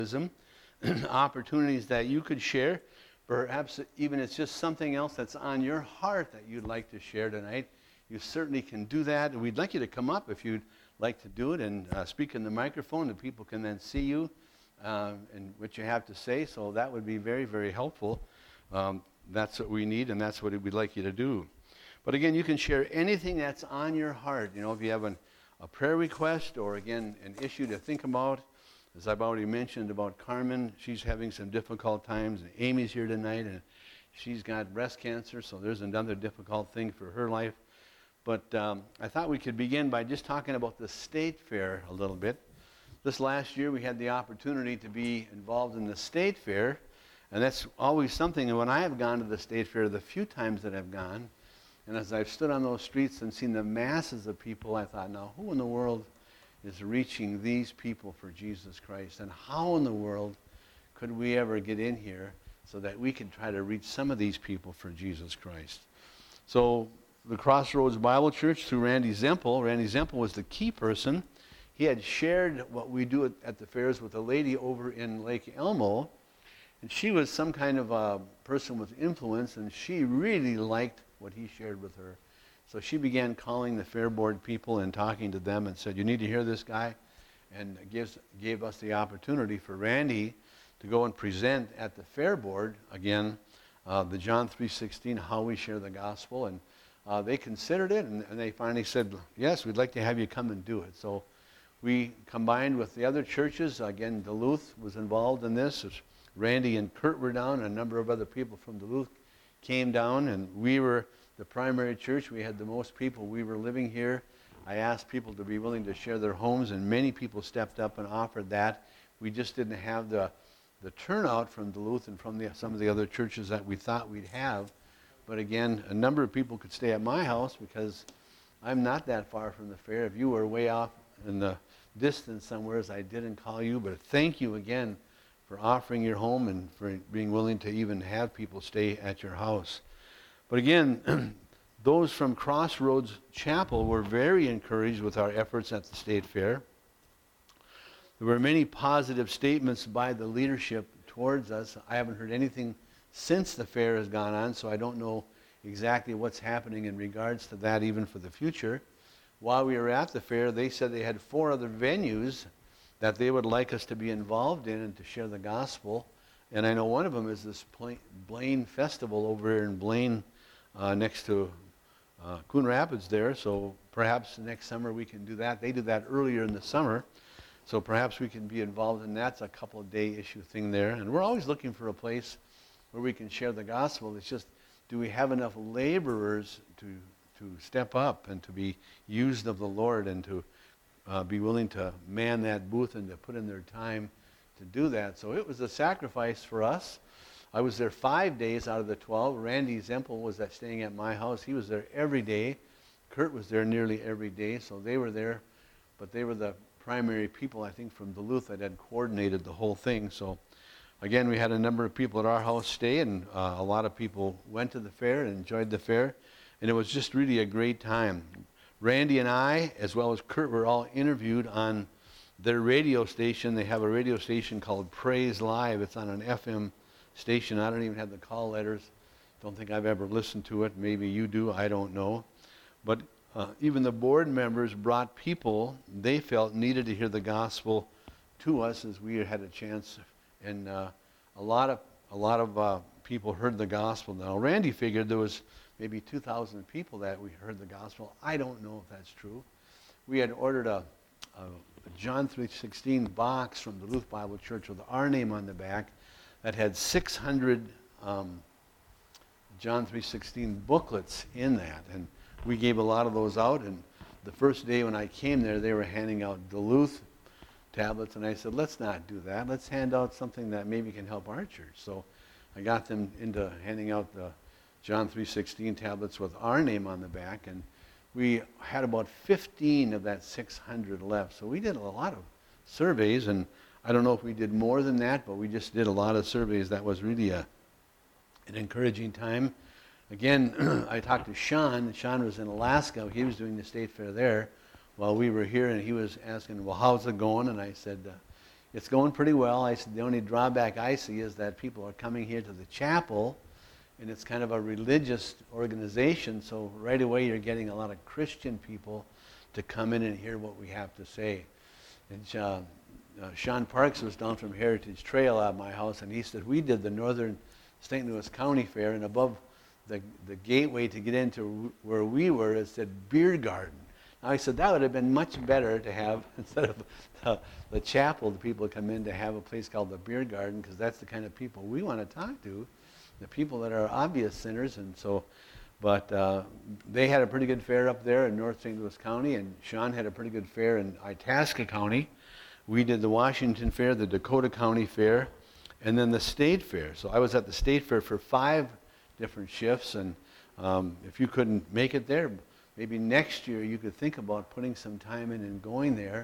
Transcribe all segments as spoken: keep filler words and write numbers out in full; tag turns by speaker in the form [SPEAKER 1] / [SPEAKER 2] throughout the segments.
[SPEAKER 1] opportunities that you could share. Perhaps even it's just something else that's on your heart that you'd like to share tonight. You certainly can do that. We'd like you to come up if you'd like to do it and uh, speak in the microphone. The people can then see you uh, and what you have to say. So that would be very, very helpful. Um, that's what we need, and that's what we'd like you to do. But again, you can share anything that's on your heart. You know, if you have an, a prayer request or, again, an issue to think about. As I've already mentioned about Carmen, she's having some difficult times. And Amy's here tonight, and she's got breast cancer, so there's another difficult thing for her life. But um, I thought we could begin by just talking about the State Fair a little bit. This last year, we had the opportunity to be involved in the State Fair, and that's always something. And when I have gone to the State Fair, the few times that I've gone, and as I've stood on those streets and seen the masses of people, I thought, now, who in the world is reaching these people for Jesus Christ? And how in the world could we ever get in here so that we could try to reach some of these people for Jesus Christ? So the Crossroads Bible Church, through Randy Zempel, Randy Zempel was the key person. He had shared what we do at, at the fairs with a lady over in Lake Elmo, and she was some kind of a person with influence, and she really liked what he shared with her. So she began calling the fair board people and talking to them and said, you need to hear this guy, and gives, gave us the opportunity for Randy to go and present at the fair board, again, uh, the John three sixteen, how we share the gospel. And uh, they considered it, and, and they finally said, yes, we'd like to have you come and do it. So we combined with the other churches. Again, Duluth was involved in this. Randy and Kurt were down, and a number of other people from Duluth came down, and we were the primary church. We had the most people. We were living here. I asked people to be willing to share their homes, and many people stepped up and offered that. We just didn't have the the turnout from Duluth and from the, some of the other churches that we thought we'd have. But again, a number of people could stay at my house because I'm not that far from the fair. If you were way off in the distance somewhere, I didn't call you. But thank you again for offering your home and for being willing to even have people stay at your house. But again, those from Crossroads Chapel were very encouraged with our efforts at the State Fair. There were many positive statements by the leadership towards us. I haven't heard anything since the fair has gone on, so I don't know exactly what's happening in regards to that even for the future. While we were at the fair, they said they had four other venues that they would like us to be involved in and to share the gospel. And I know one of them is this Blaine Festival over here in Blaine, Uh, next to uh, Coon Rapids there, so perhaps next summer we can do that. They do that earlier in the summer, so perhaps we can be involved in that. It's a couple of day issue thing there, and we're always looking for a place where we can share the gospel. It's just, do we have enough laborers to to step up and to be used of the Lord and to uh, be willing to man that booth and to put in their time to do that? So it was a sacrifice for us. I was there five days out of the twelve. Randy Zempel was at, staying at my house. He was there every day. Kurt was there nearly every day, so they were there. But they were the primary people, I think, from Duluth that had coordinated the whole thing. So, again, we had a number of people at our house stay, and uh, a lot of people went to the fair and enjoyed the fair. And it was just really a great time. Randy and I, as well as Kurt, were all interviewed on their radio station. They have a radio station called Praise Live. It's on an F M station. I don't even have the call letters. Don't think I've ever listened to it. Maybe you do. I don't know. But uh, even the board members brought people they felt needed to hear the gospel to us as we had a chance. And uh, a lot of a lot of uh, people heard the gospel. Now, Randy figured there was maybe two thousand people that we heard the gospel. I don't know if that's true. We had ordered a, a, a John three sixteen box from the Duluth Bible Church with our name on the back that had six hundred um, John three sixteen booklets in that. And we gave a lot of those out. And the first day when I came there, they were handing out Duluth tablets. And I said, let's not do that. Let's hand out something that maybe can help our church. So I got them into handing out the John three sixteen tablets with our name on the back. And we had about fifteen of that six hundred left. So we did a lot of surveys, and I don't know if we did more than that, but we just did a lot of surveys. That was really a, an encouraging time. Again, I talked to Sean. Sean was in Alaska. He was doing the state fair there while we were here, and he was asking, well, how's it going? And I said, uh, it's going pretty well. I said, the only drawback I see is that people are coming here to the chapel, and it's kind of a religious organization, so right away you're getting a lot of Christian people to come in and hear what we have to say. And uh, uh, Sean Parks was down from Heritage Trail at my house, and he said, we did the Northern Saint Louis County Fair, and above the, the gateway to get into where we were, it said beer garden. Now I said, that would have been much better to have, instead of the, the chapel, the people come in, to have a place called the beer garden, because that's the kind of people we want to talk to, the people that are obvious sinners. And so, but uh, they had a pretty good fair up there in North Saint Louis County, and Sean had a pretty good fair in Itasca County. We did the Washington Fair, the Dakota County Fair, and then the State Fair. So I was at the State Fair for five different shifts, and um, if you couldn't make it there, maybe next year you could think about putting some time in and going there.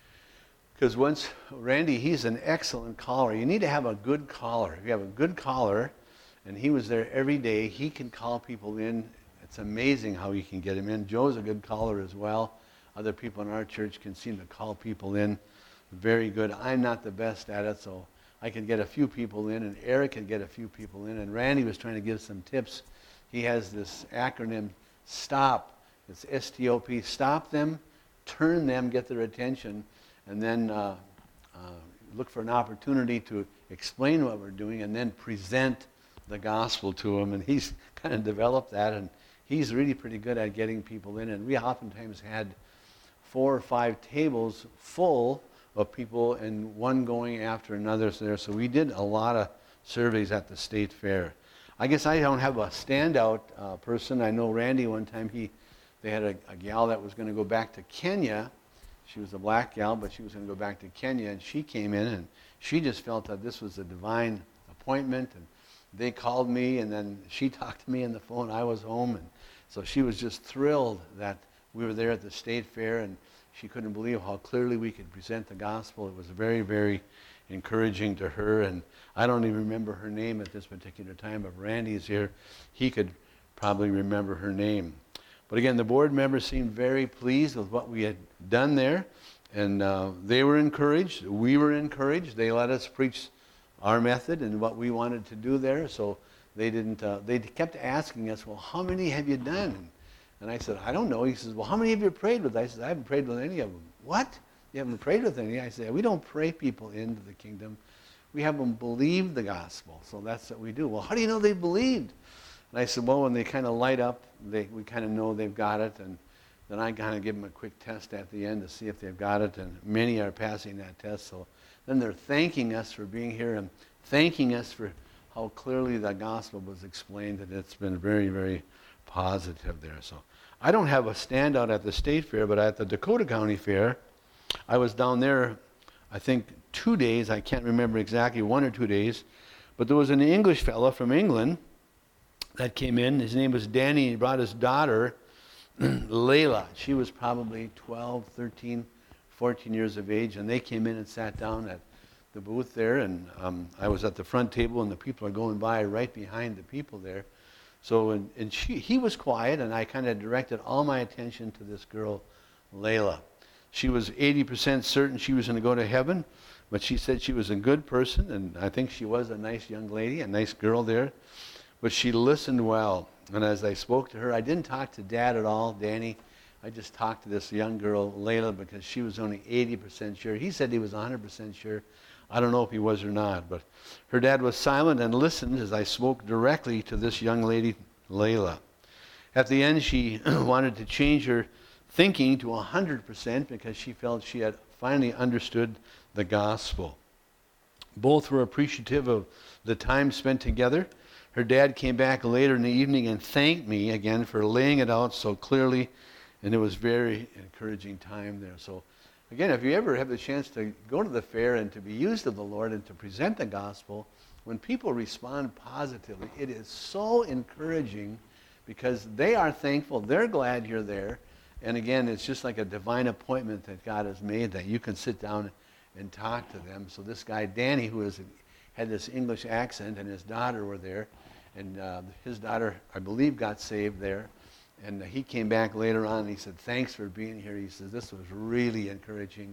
[SPEAKER 1] Because once, Randy, he's an excellent caller. You need to have a good caller. If you have a good caller, and he was there every day, he can call people in. It's amazing how he can get them in. Joe's a good caller as well. Other people in our church can seem to call people in. Very good. I'm not the best at it, so I can get a few people in, and Eric can get a few people in. And Randy was trying to give some tips. He has this acronym, STOP. It's S T O P. Stop them, turn them, get their attention, and then uh, uh, look for an opportunity to explain what we're doing, and then present the gospel to them. And he's kind of developed that, and he's really pretty good at getting people in. And we oftentimes had four or five tables full of people, and one going after another there. So we did a lot of surveys at the State Fair. I guess I don't have a standout uh, person. I know Randy, one time he They had a, a gal that was going to go back to Kenya. She was a black gal, but she was going to go back to Kenya, and she came in, and she just felt that this was a divine appointment, and they called me, and then she talked to me on the phone. I was home, and so she was just thrilled that we were there at the State Fair, and she couldn't believe how clearly we could present the gospel. It was very, very encouraging to her, and I don't even remember her name at this particular time, but Randy's here. He could probably remember her name. But again, the board members seemed very pleased with what we had done there, and uh, they were encouraged. We were encouraged. They let us preach our method and what we wanted to do there. So they didn't. Uh, they kept asking us, "Well, how many have you done?" And I said, "I don't know." He says, "Well, how many have you prayed with?" I said, "I haven't prayed with any of them." "What? You haven't prayed with any?" I said, "We don't pray people into the kingdom. We have them believe the gospel. So that's what we do." "Well, how do you know they believed?" And I said, "Well, when they kind of light up, they, we kind of know they've got it, and then I kind of give them a quick test at the end to see if they've got it, and many are passing that test. So then they're thanking us for being here and thanking us for how clearly the gospel was explained, and it's been very, very positive there. So I don't have a standout at the State Fair, but at the Dakota County Fair, I was down there, I think, two days. I can't remember exactly, one or two days, but there was an English fellow from England that came in. His name was Danny. He brought his daughter, Layla. She was probably twelve, thirteen, fourteen years of age, and they came in and sat down at the booth there, and um, I was at the front table, and the people are going by right behind the people there. So, and, and she, he was quiet, and I kind of directed all my attention to this girl, Layla. She was eighty percent certain she was going to go to heaven, but she said she was a good person, and I think she was a nice young lady, a nice girl there. But she listened well, and as I spoke to her, I didn't talk to Dad at all, Danny. I just talked to this young girl, Layla, because she was only eighty percent sure. He said he was one hundred percent sure. I don't know if he was or not, but her dad was silent and listened as I spoke directly to this young lady, Layla. At the end, she wanted to change her thinking to one hundred percent because she felt she had finally understood the gospel. Both were appreciative of the time spent together. Her dad came back later in the evening and thanked me again for laying it out so clearly, and it was very encouraging time there. So again, if you ever have the chance to go to the fair and to be used of the Lord and to present the gospel, when people respond positively, it is so encouraging because they are thankful, they're glad you're there, and again, it's just like a divine appointment that God has made that you can sit down and talk to them. So this guy, Danny, who is had this English accent, and his daughter were there, and uh, his daughter, I believe, got saved there, and uh, he came back later on and he said, "Thanks for being here." He says, "This was really encouraging,"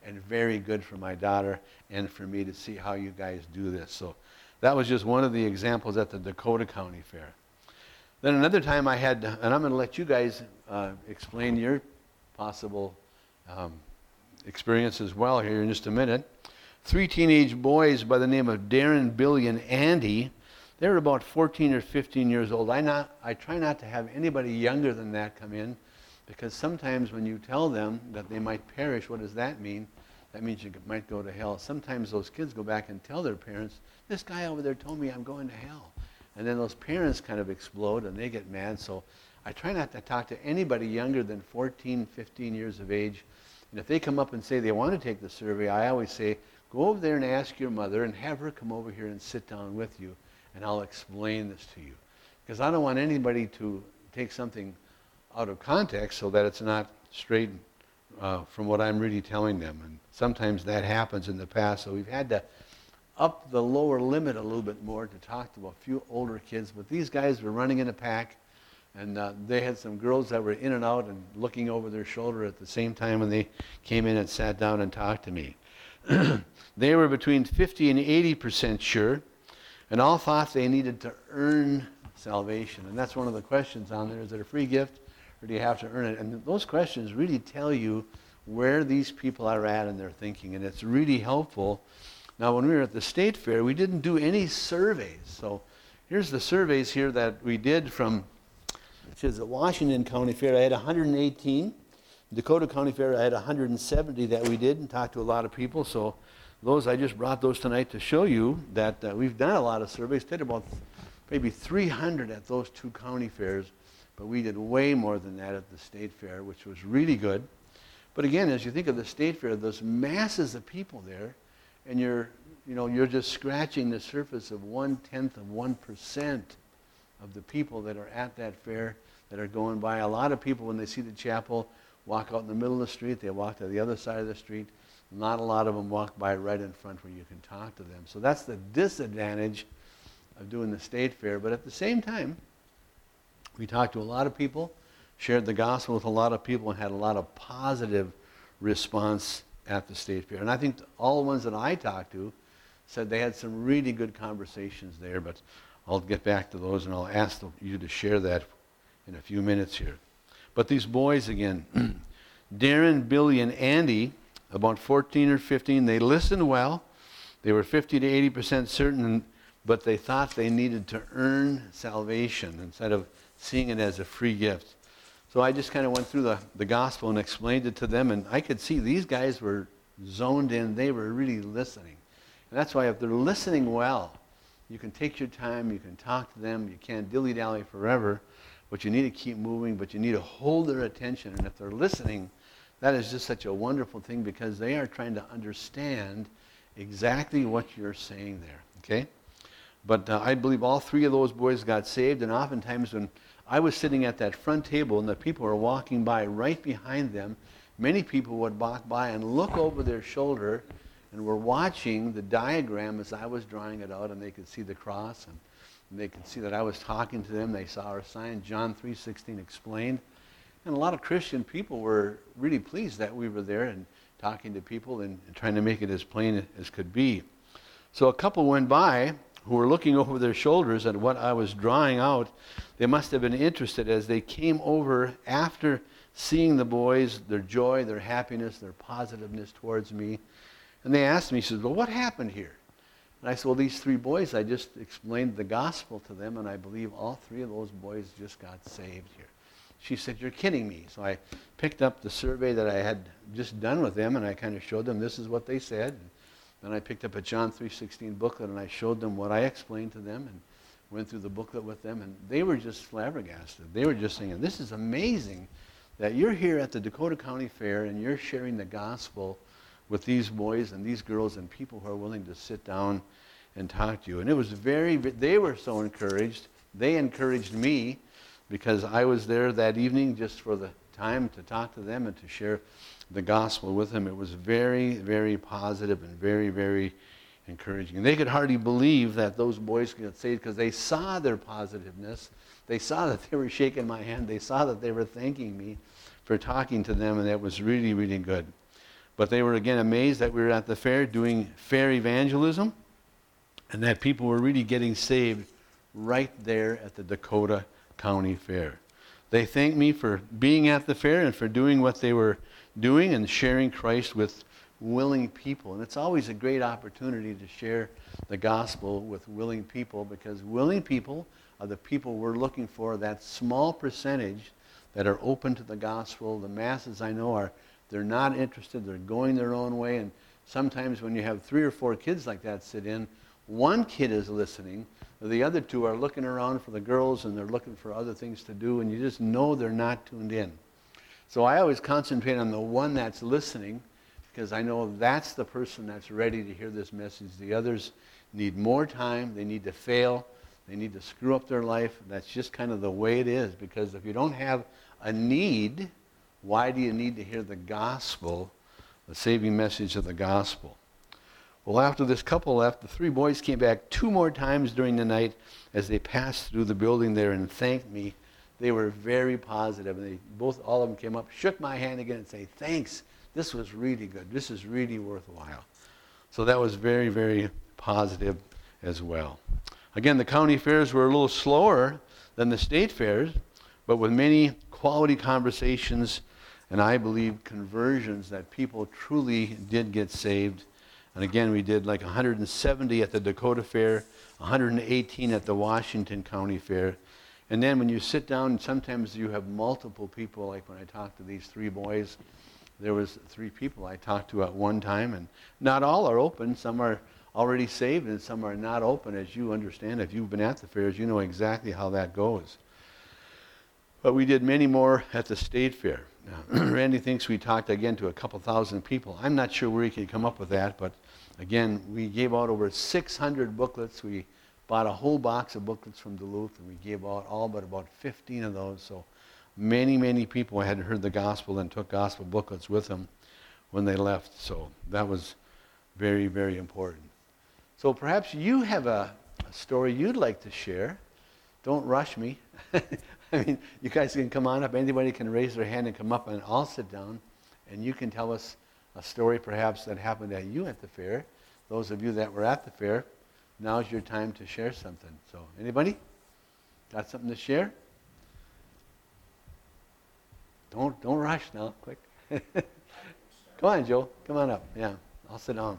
[SPEAKER 1] and very good for my daughter and for me to see how you guys do this. So that was just one of the examples at the Dakota County Fair. Then another time I had, and I'm going to let you guys uh, explain your possible um, experience as well here in just a minute. Three teenage boys by the name of Darren, Billy, and Andy. They were about fourteen or fifteen years old. I, not, I try not to have anybody younger than that come in, because sometimes when you tell them that they might perish, what does that mean? That means you might go to hell. Sometimes those kids go back and tell their parents, this guy over there told me I'm going to hell. And then those parents kind of explode and they get mad. So I try not to talk to anybody younger than fourteen, fifteen years of age. And if they come up and say they want to take the survey, I always say, go over there and ask your mother and have her come over here and sit down with you, and I'll explain this to you. Because I don't want anybody to take something out of context so that it's not straight uh, from what I'm really telling them. And sometimes that happens in the past, so we've had to up the lower limit a little bit more to talk to a few older kids. But these guys were running in a pack, and uh, they had some girls that were in and out and looking over their shoulder at the same time when they came in and sat down and talked to me. They were between fifty and eighty percent sure, and all thought they needed to earn salvation. And that's one of the questions on there. Is it a free gift, or do you have to earn it? And those questions really tell you where these people are at in their thinking, and it's really helpful. Now, when we were at the state fair, we didn't do any surveys. So here's the surveys here that we did from, which is the Washington County Fair. I had one hundred eighteen. Dakota County Fair, I had one hundred seventy that we did and talked to a lot of people. So those, I just brought those tonight to show you that uh, we've done a lot of surveys. Did about maybe three hundred at those two county fairs, but we did way more than that at the state fair, which was really good. But again, as you think of the state fair, those masses of people there, and you're, you know, you're just scratching the surface of one-tenth of one percent of the people that are at that fair that are going by. A lot of people, when they see the chapel, walk out in the middle of the street. They walk to the other side of the street. Not a lot of them walk by right in front where you can talk to them. So that's the disadvantage of doing the state fair. But at the same time, we talked to a lot of people, shared the gospel with a lot of people, and had a lot of positive response at the state fair. And I think all the ones that I talked to said they had some really good conversations there. But I'll get back to those, and I'll ask you to share that in a few minutes here. But these boys again, Darren, Billy, and Andy, about fourteen or fifteen, they listened well. They were fifty to eighty percent certain, but they thought they needed to earn salvation instead of seeing it as a free gift. So I just kind of went through the, the gospel and explained it to them, and I could see these guys were zoned in. They were really listening. And that's why if they're listening well, you can take your time, you can talk to them, you can't dilly-dally forever, but you need to keep moving, but you need to hold their attention. And if they're listening, that is just such a wonderful thing, because they are trying to understand exactly what you're saying there, okay? But uh, I believe all three of those boys got saved, and oftentimes when I was sitting at that front table and the people were walking by right behind them, many people would walk by and look over their shoulder and were watching the diagram as I was drawing it out, and they could see the cross, and, and they could see that I was talking to them. They saw our sign, John three sixteen explained. And a lot of Christian people were really pleased that we were there and talking to people and, and trying to make it as plain as could be. So a couple went by who were looking over their shoulders at what I was drawing out. They must have been interested as they came over after seeing the boys, their joy, their happiness, their positiveness towards me. And they asked me, he says, well, what happened here? And I said, well, these three boys, I just explained the gospel to them, and I believe all three of those boys just got saved here. She said, you're kidding me. So I picked up the survey that I had just done with them, and I kind of showed them this is what they said. And then I picked up a John three sixteen booklet, and I showed them what I explained to them and went through the booklet with them, and they were just flabbergasted. They were just saying, this is amazing that you're here at the Dakota County Fair and you're sharing the gospel with these boys and these girls and people who are willing to sit down and talk to you. And it was very, they were so encouraged. They encouraged me, because I was there that evening just for the time to talk to them and to share the gospel with them. It was very, very positive and very, very encouraging. And they could hardly believe that those boys could get saved, because they saw their positiveness. They saw that they were shaking my hand. They saw that they were thanking me for talking to them, and that was really, really good. But they were, again, amazed that we were at the fair doing fair evangelism and that people were really getting saved right there at the Dakota County Fair. They thanked me for being at the fair and for doing what they were doing and sharing Christ with willing people. And it's always a great opportunity to share the gospel with willing people, because willing people are the people we're looking for, that small percentage that are open to the gospel. The masses, I know, are they're not interested. They're going their own way. And sometimes when you have three or four kids like that sit in, one kid is listening. The other two are looking around for the girls, and they're looking for other things to do, and you just know they're not tuned in. So I always concentrate on the one that's listening, because I know that's the person that's ready to hear this message. The others need more time. They need to fail. They need to screw up their life. That's just kind of the way it is, because if you don't have a need, why do you need to hear the gospel, the saving message of the gospel? Well, after this couple left, the three boys came back two more times during the night as they passed through the building there and thanked me. They were very positive, and they both, all of them came up, shook my hand again and say, "Thanks, this was really good. This is really worthwhile." So that was very, very positive as well. Again, the county fairs were a little slower than the state fairs, but with many quality conversations and I believe conversions that people truly did get saved. And again, we did like one hundred seventy at the Dakota Fair, one hundred eighteen at the Washington County Fair. And then when you sit down, sometimes you have multiple people, like when I talked to these three boys, there was three people I talked to at one time, and not all are open. Some are already saved and some are not open, as you understand. If you've been at the fairs, you know exactly how that goes. But we did many more at the state fair. Now, Randy thinks we talked again to a couple thousand people. I'm not sure where he could come up with that, but again, we gave out over six hundred booklets. We bought a whole box of booklets from Duluth, and we gave out all but about fifteen of those. So many, many people had heard the gospel and took gospel booklets with them when they left. So that was very, very important. So perhaps you have a, a story you'd like to share. Don't rush me. I mean, you guys can come on up. Anybody can raise their hand and come up, and I'll sit down, and you can tell us a story perhaps that happened at you at the fair. Those of you that were at the fair, now's your time to share something. So anybody got something to share? Don't don't rush now, quick. Come on, Joe. Come on up. Yeah, I'll sit down.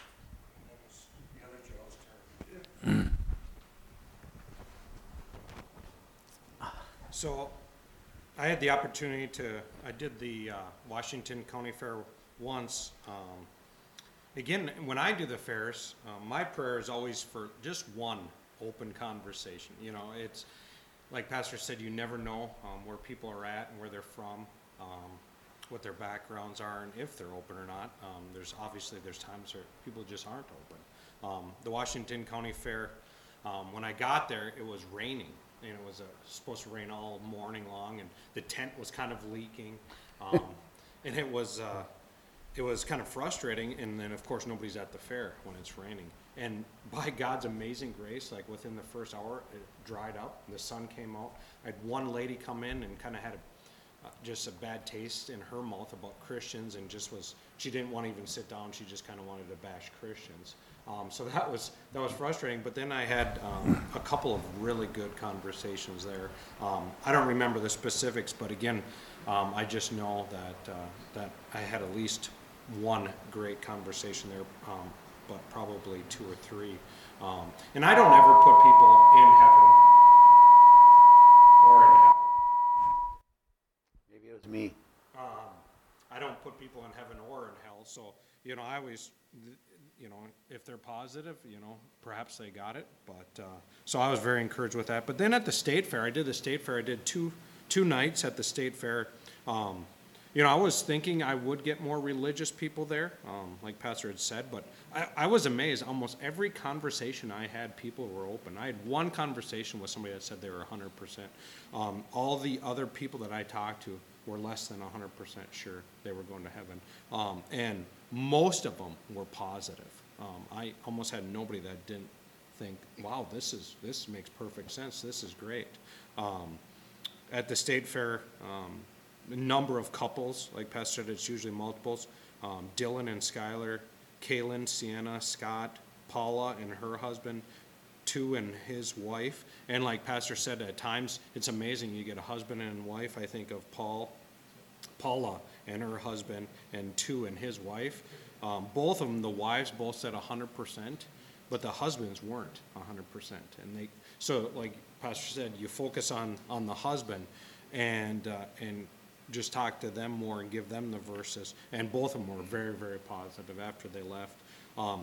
[SPEAKER 2] So I had the opportunity to, I did the uh, Washington County Fair once. Um, again, when I do the fairs, um, my prayer is always for just one open conversation. You know, it's like Pastor said, you never know um, where people are at and where they're from, um, what their backgrounds are, and if they're open or not. Um, there's obviously, there's times where people just aren't open. Um, the Washington County Fair, um, when I got there, it was raining. And it was uh, supposed to rain all morning long, and the tent was kind of leaking, um, and it was uh, it was kind of frustrating. And then, of course, nobody's at the fair when it's raining. And by God's amazing grace, like within the first hour, it dried up. And the sun came out. I had one lady come in and kind of had a, uh, just a bad taste in her mouth about Christians, and just was she didn't want to even sit down. She just kind of wanted to bash Christians. Um, so that was that was frustrating. But then I had um, a couple of really good conversations there. Um, I don't remember the specifics, but again, um, I just know that uh, that I had at least one great conversation there, um, but probably two or three. Um, and I don't ever put people in heaven or in hell.
[SPEAKER 1] Maybe it was me.
[SPEAKER 2] Um, I don't put people in heaven or in hell. So you know, I always. You know, if they're positive, you know, perhaps they got it. But uh, so I was very encouraged with that. But then at the state fair, I did the state fair. I did two two nights at the state fair. Um, you know, I was thinking I would get more religious people there, um, like Pastor had said. But I, I was amazed. Almost every conversation I had, people were open. I had one conversation with somebody that said they were one hundred percent. Um, all the other people that I talked to were less than one hundred percent sure they were going to heaven. Um, and most of them were positive. Um, I almost had nobody that didn't think, wow, this is this makes perfect sense. This is great. Um, at the state fair, um, a number of couples, like Pastor said, it's usually multiples, um, Dylan and Skylar, Kaylin, Sienna, Scott, Paula and her husband, two and his wife. And like Pastor said, at times it's amazing. You get a husband and wife. I think of Paul, Paula and her husband, and two and his wife. Um, both of them, the wives both said one hundred percent, but the husbands weren't one hundred percent. And they, so like Pastor said, you focus on, on the husband and, uh, and just talk to them more and give them the verses. And both of them were very, very positive after they left. Um,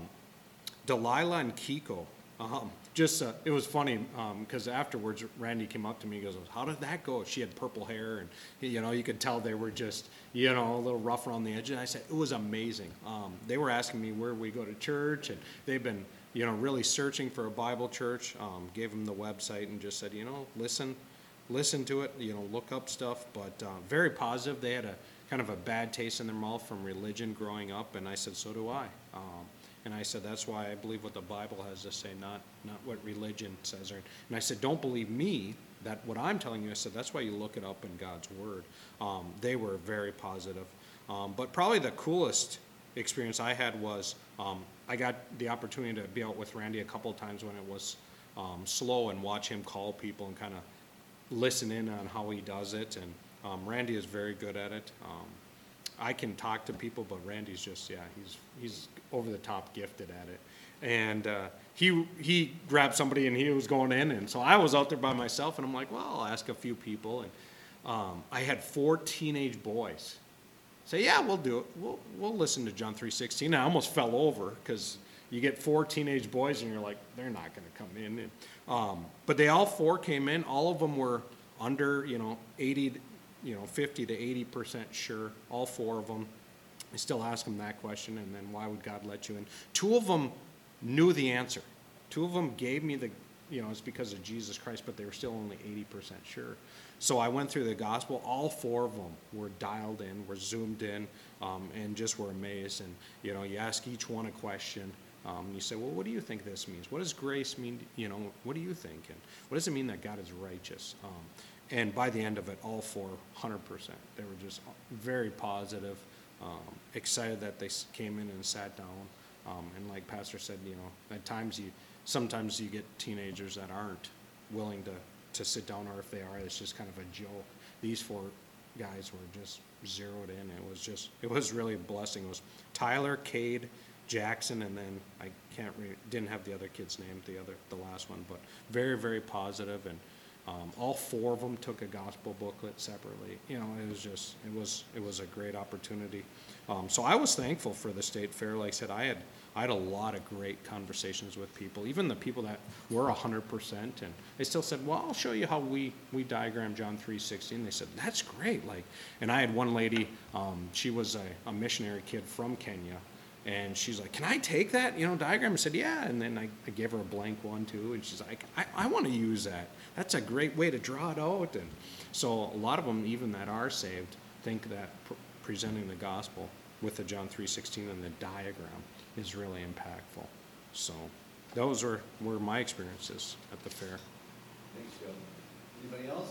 [SPEAKER 2] Delilah and Kiko, um, just, uh, it was funny, because um, afterwards, Randy came up to me and goes, how did that go? She had purple hair, and, you know, you could tell they were just, you know, a little rough around the edges. And I said, it was amazing. Um, they were asking me where we go to church, and they've been, you know, really searching for a Bible church. Um, gave them the website and just said, you know, listen, listen to it, you know, look up stuff. But uh, very positive. They had a kind of a bad taste in their mouth from religion growing up, and I said, so do I. Um, And I said, that's why I believe what the Bible has to say, not, not what religion says. And I said, don't believe me, that what I'm telling you. I said, that's why you look it up in God's Word. Um, they were very positive. Um, but probably the coolest experience I had was um, I got the opportunity to be out with Randy a couple of times when it was um, slow and watch him call people and kind of listen in on how he does it. And um, Randy is very good at it. Um, I can talk to people, but Randy's just, yeah, he's he's over the top gifted at it. And uh, he he grabbed somebody and he was going in, and so I was out there by myself, and I'm like, well, I'll ask a few people. And um, I had four teenage boys say, yeah, we'll do it. We'll we'll listen to John three sixteen. I almost fell over because you get four teenage boys, and you're like, they're not going to come in. And, um, but they all four came in. All of them were under, you know, eighty. You know, fifty to eighty percent sure, all four of them. I still ask them that question, and then why would God let you in? Two of them knew the answer. Two of them gave me the, you know, it's because of Jesus Christ, but they were still only eighty percent sure. So I went through the gospel. All four of them were dialed in, were zoomed in, um, and just were amazed. And, you know, you ask each one a question. Um, you say, well, what do you think this means? What does grace mean? You know, what do you think? And what does it mean that God is righteous? Um, And by the end of it, all four, one hundred percent. They were just very positive, um, excited that they came in and sat down. Um, and like Pastor said, you know, at times you, sometimes you get teenagers that aren't willing to, to sit down, or if they are, it's just kind of a joke. These four guys were just zeroed in. It was just, it was really a blessing. It was Tyler, Cade, Jackson, and then I can't, re- didn't have the other kid's name, the other, the last one, but very, very positive. And Um, all four of them took a gospel booklet separately. You know, it was just, it was, it was a great opportunity. Um, so I was thankful for the state fair. Like I said, I had, I had a lot of great conversations with people, even the people that were one hundred percent, and they still said, well, I'll show you how we, we diagram John three sixteen. They said, that's great. Like, and I had one lady, um, she was a, a missionary kid from Kenya. And she's like, can I take that, you know, diagram? I said, yeah. And then I, I gave her a blank one, too. And she's like, I, I want to use that. That's a great way to draw it out. And so a lot of them, even that are saved, think that pr- presenting the gospel with the John three sixteen and the diagram is really impactful. So those were, were my experiences at the fair.
[SPEAKER 1] Thanks, Joe. Anybody else?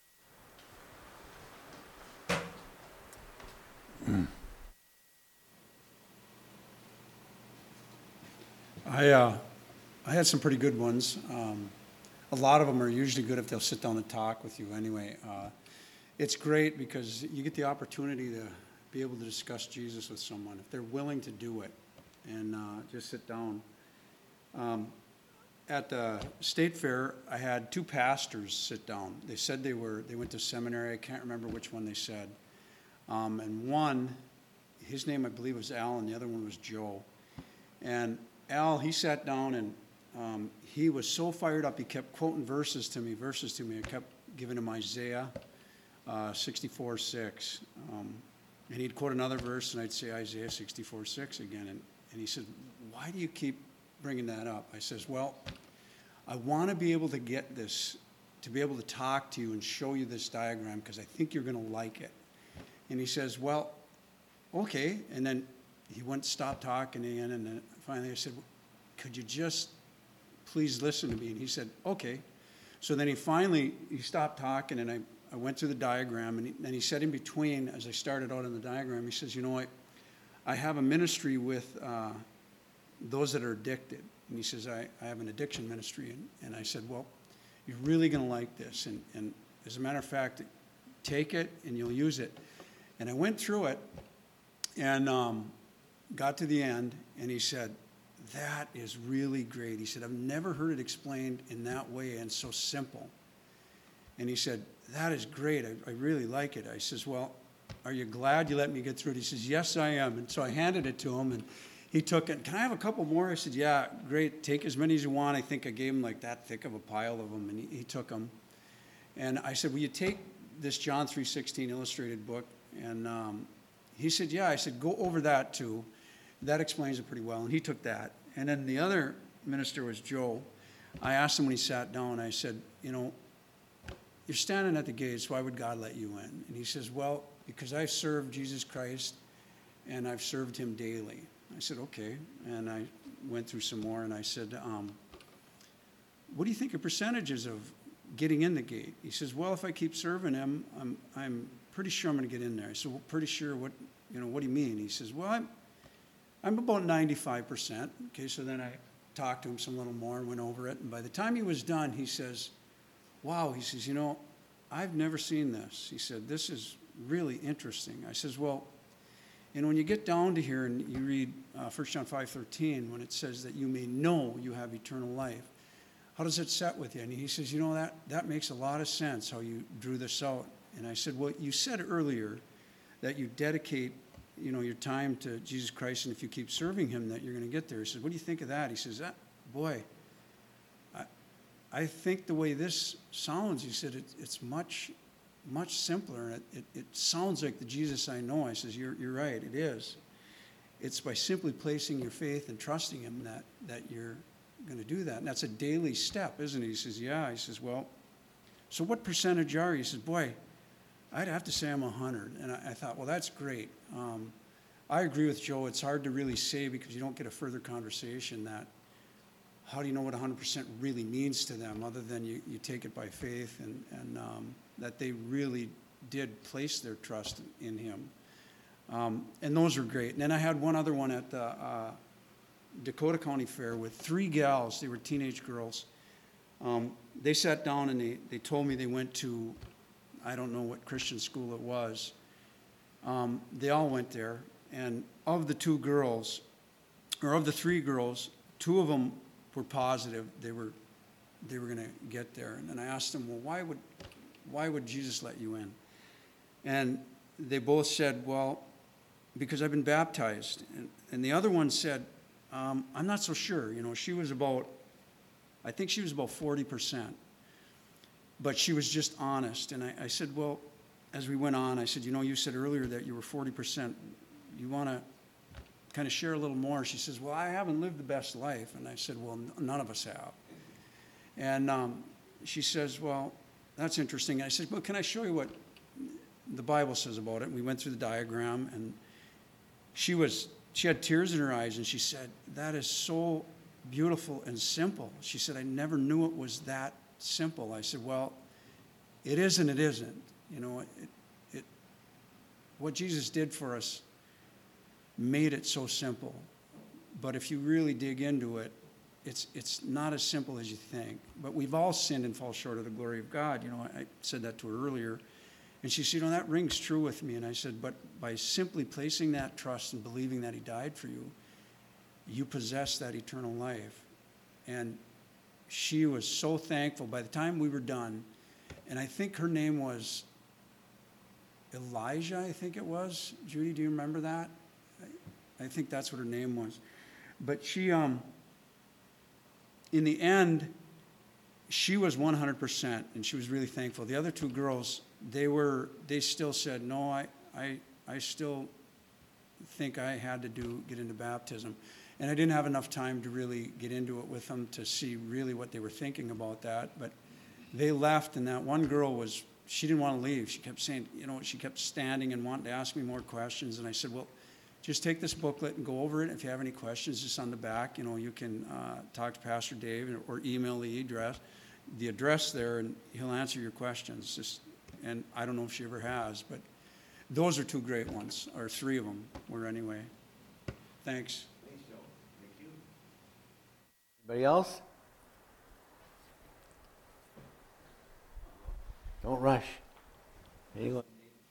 [SPEAKER 3] I, uh, I had some pretty good ones. Um, a lot of them are usually good if they'll sit down and talk with you anyway. Uh, it's great because you get the opportunity to be able to discuss Jesus with someone if they're willing to do it and uh, just sit down. Um, at the state fair, I had two pastors sit down. They said they were they went to seminary. I can't remember which one they said. Um, and one, his name I believe was Al, and the other one was Joe. And Al, he sat down and um, he was so fired up. He kept quoting verses to me, verses to me. I kept giving him Isaiah uh, sixty-four six. Um, and he'd quote another verse, and I'd say Isaiah sixty-four six again. And, and he said, why do you keep bringing that up? I says, well, I want to be able to get this, to be able to talk to you and show you this diagram because I think you're going to like it. And he says, well, okay. And then he went, stopped talking again, and then finally I said, could you just please listen to me? And he said, okay. So then he finally, he stopped talking, and I, I went through the diagram, and he, and he said in between, as I started out in the diagram, he says, you know what, I have a ministry with uh, those that are addicted. And he says, I, I have an addiction ministry. And, and I said, well, you're really going to like this. And, and as a matter of fact, take it and you'll use it. And I went through it and um, got to the end, and he said, that is really great. He said, I've never heard it explained in that way and so simple. And he said, that is great. I, I really like it. I says, well, are you glad you let me get through it? He says, yes, I am. And so I handed it to him, and he took it. Can I have a couple more? I said, yeah, great. Take as many as you want. I think I gave him like that thick of a pile of them, and he, he took them. And I said, will you take this John three sixteen illustrated book? And um, he said, yeah. I said, go over that too. That explains it pretty well. And he took that. And then the other minister was Joe. I asked him when he sat down, I said, you know, you're standing at the gates. Why would God let you in? And he says, well, because I've served Jesus Christ and I've served him daily. I said, okay. And I went through some more, and I said, um, what do you think of percentages of getting in the gate? He says, well, if I keep serving him, I'm, I'm pretty sure I'm going to get in there. I said, well, pretty sure, what, you know, what do you mean? He says, well, I'm, I'm about ninety-five percent. Okay, so then I talked to him some little more and went over it. And by the time he was done, he says, wow, he says, you know, I've never seen this. He said, this is really interesting. I says, well, and when you get down to here and you read uh, First John five thirteen, when it says that you may know you have eternal life, how does it set with you? And he says, you know, that, that makes a lot of sense how you drew this out. And I said, well, you said earlier that you dedicate, you know, your time to Jesus Christ, and if you keep serving him, that you're going to get there. He says, what do you think of that? He says, that, boy, I, I think the way this sounds, he said, it, it's much, much simpler. And it, it, it sounds like the Jesus I know. I says, you're, you're right, it is. It's by simply placing your faith and trusting him that, that you're going to do that. And that's a daily step, isn't it? He says, yeah. He says, well, so what percentage are you? He says, boy, I'd have to say I'm one hundred. And I, I thought, well, that's great. Um, I agree with Joe. It's hard to really say because you don't get a further conversation that how do you know what one hundred percent really means to them other than you, you take it by faith and, and um, that they really did place their trust in him. Um, and those are great. And then I had one other one at the uh, Dakota County Fair with three gals. They were teenage girls. Um, they sat down and they, they told me they went to, I don't know what Christian school it was. Um, they all went there. And of the two girls, or of the three girls, two of them were positive they were they were going to get there. And then I asked them, well, why would why would Jesus let you in? And they both said, well, because I've been baptized. And, and the other one said, um, I'm not so sure. You know, she was about, I think she was about forty percent. But she was just honest. And I, I said, well, as we went on, I said, you know, you said earlier that you were forty percent. You want to kind of share a little more? She says, well, I haven't lived the best life. And I said, well, n- none of us have. And um, she says, well, that's interesting. And I said, well, can I show you what the Bible says about it? And we went through the diagram, and she was, she had tears in her eyes, and she said, that is so beautiful and simple. She said, I never knew it was that simple. I said, well, it is and it isn't. You know, it, it, what Jesus did for us made it so simple. But if you really dig into it, it's it's not as simple as you think. But we've all sinned and fall short of the glory of God. You know, I said that to her earlier. And she said, you know, that rings true with me. And I said, but by simply placing that trust and believing that he died for you, you possess that eternal life. And she was so thankful. By the time we were done, and I think her name was Elijah, I think it was. Judy, do you remember that? I think that's what her name was. But she, um, in the end, she was one hundred percent, and she was really thankful. The other two girls, they were, they still said, no, I, I, I still think I had to do, get into baptism. And I didn't have enough time to really get into it with them to see really what they were thinking about that. But they left, and that one girl was, she didn't want to leave. She kept saying, you know, she kept standing and wanting to ask me more questions. And I said, well, just take this booklet and go over it. If you have any questions, just on the back, you know, you can uh, talk to Pastor Dave or email the address, the address there, and he'll answer your questions. Just, and I don't know if she ever has, but those are two great ones, or three of them were anyway. Thanks.
[SPEAKER 1] Thanks, Joe. Thank you. Anybody else? Don't rush. There you go.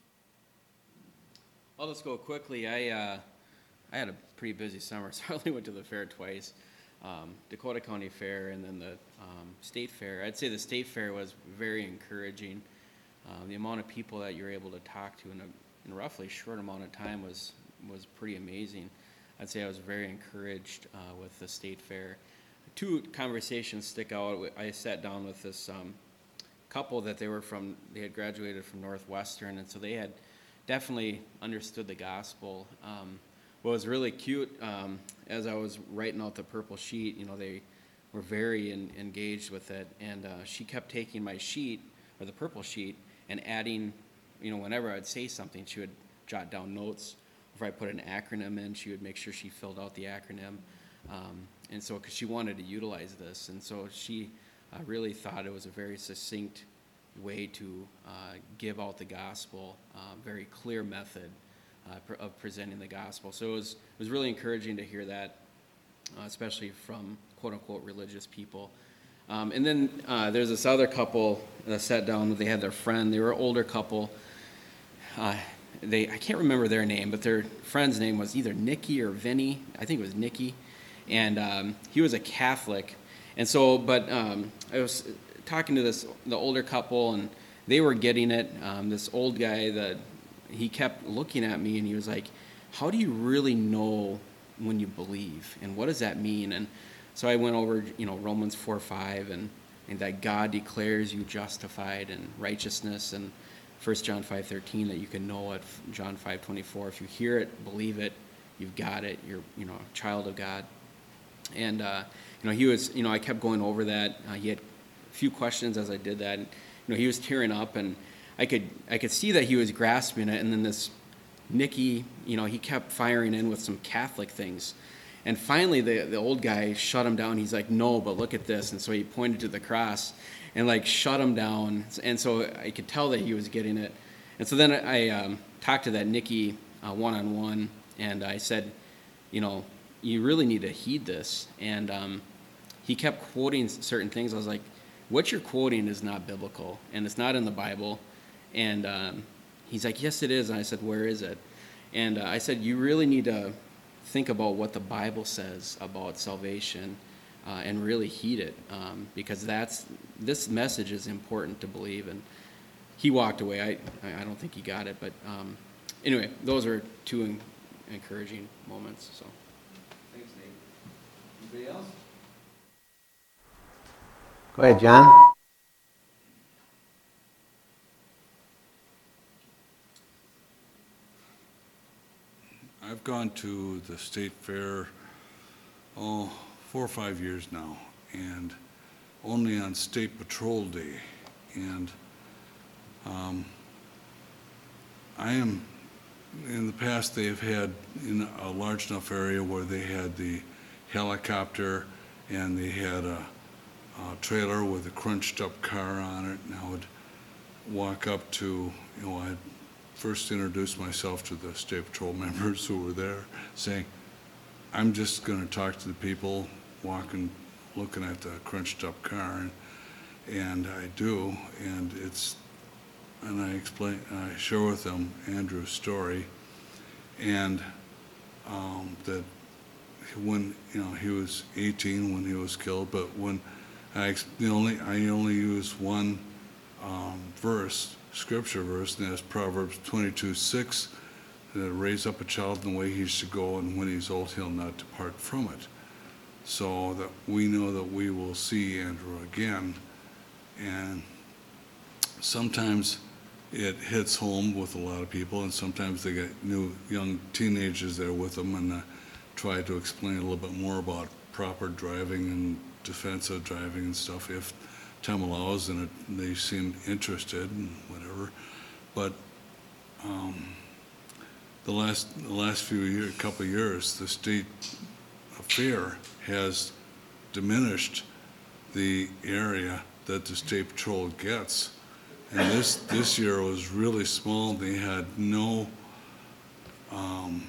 [SPEAKER 4] I'll just go quickly. I uh, I had a pretty busy summer, so I only went to the fair twice. Um, Dakota County Fair and then the um, State Fair. I'd say the State Fair was very encouraging. Uh, the amount of people that you're able to talk to in a, in a roughly short amount of time was was pretty amazing. I'd say I was very encouraged uh, with the State Fair. Two conversations stick out. I sat down with this um, couple that they were from, they had graduated from Northwestern, and so they had definitely understood the gospel. Um, what was really cute, um, as I was writing out the purple sheet, you know, they were very in, engaged with it, and uh, she kept taking my sheet, or the purple sheet, and adding, you know, whenever I'd say something, she would jot down notes. If I put an acronym in, she would make sure she filled out the acronym. Um, and so, because she wanted to utilize this, and so she uh, really thought it was a very succinct way to uh, give out the gospel, uh, very clear method uh, pr- of presenting the gospel. So it was, it was really encouraging to hear that, uh, especially from quote-unquote religious people. Um, and then uh, there's this other couple that sat down, they had their friend, they were an older couple. Uh, they, I can't remember their name, but their friend's name was either Nikki or Vinny. I think it was Nikki. And um, he was a Catholic. And so, but um, I was talking to this, the older couple, and they were getting it. Um, this old guy, that he kept looking at me, and he was like, how do you really know when you believe? And what does that mean? And so I went over, you know, Romans four five, and, and that God declares you justified in righteousness, and First John five thirteen, that you can know it, John five twenty-four. If you hear it, believe it, you've got it, you're, you know, a child of God. And, uh, you know, he was, you know, I kept going over that. Uh, he had a few questions as I did that. And, you know, he was tearing up, and I could, I could see that he was grasping it. And then this Nicky, you know, he kept firing in with some Catholic things. And finally, the, the old guy shut him down. He's like, no, but look at this. And so he pointed to the cross and, like, shut him down. And so I could tell that he was getting it. And so then I um, talked to that Nicky uh, one-on-one, and I said, you know, you really need to heed this. And um, he kept quoting certain things. I was like, what you're quoting is not biblical, and it's not in the Bible. And um, he's like, yes, it is. And I said, where is it? And uh, I said, you really need to think about what the Bible says about salvation uh, and really heed it, um, because that's, this message is important to believe. And he walked away. I, I don't think he got it. But um, anyway, those are two en- encouraging moments. So.
[SPEAKER 1] Thanks, Nate. Anybody else? Go ahead, John.
[SPEAKER 5] I've gone to the state fair, oh, four or five years now, and only on State Patrol Day. And um, I am, in the past, they've had in a large enough area where they had the helicopter and they had a, a trailer with a crunched up car on it, and I would walk up to, you know, I'd first introduce myself to the State Patrol members who were there, saying, I'm just going to talk to the people walking, looking at the crunched up car, and, and I do, and it's, and I explain, I share with them Andrew's story, and um, that when, you know, he was eighteen when he was killed, but when I, the only, I only use one um, verse, scripture verse, and that's Proverbs twenty-two six, that raise up a child in the way he should go, and when he's old he'll not depart from it. So that we know that we will see Andrew again, and sometimes it hits home with a lot of people, and sometimes they get new young teenagers there with them, and uh, try to explain a little bit more about proper driving and defensive driving and stuff if time allows, and it, they seem interested and whatever. But um, the last the last few years, couple of years, the state fair has diminished the area that the State Patrol gets, and this this year was really small. They had no um,